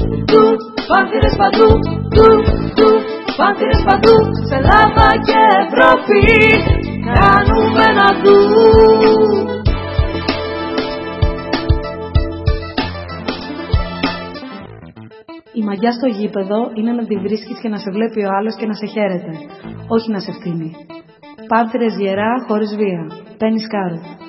Πάνθυρες παντού, πάνθυρες παντού, σε Ελλάδα και Ευρώπη κάνουμε ένα ντου. Η μαγιά στο γήπεδο είναι να τη βρίσκεις και να σε βλέπει ο άλλος και να σε χαίρεται, όχι να σε φτύνει. Πάνθυρες γερά χωρίς βία. Πένις Κάρο.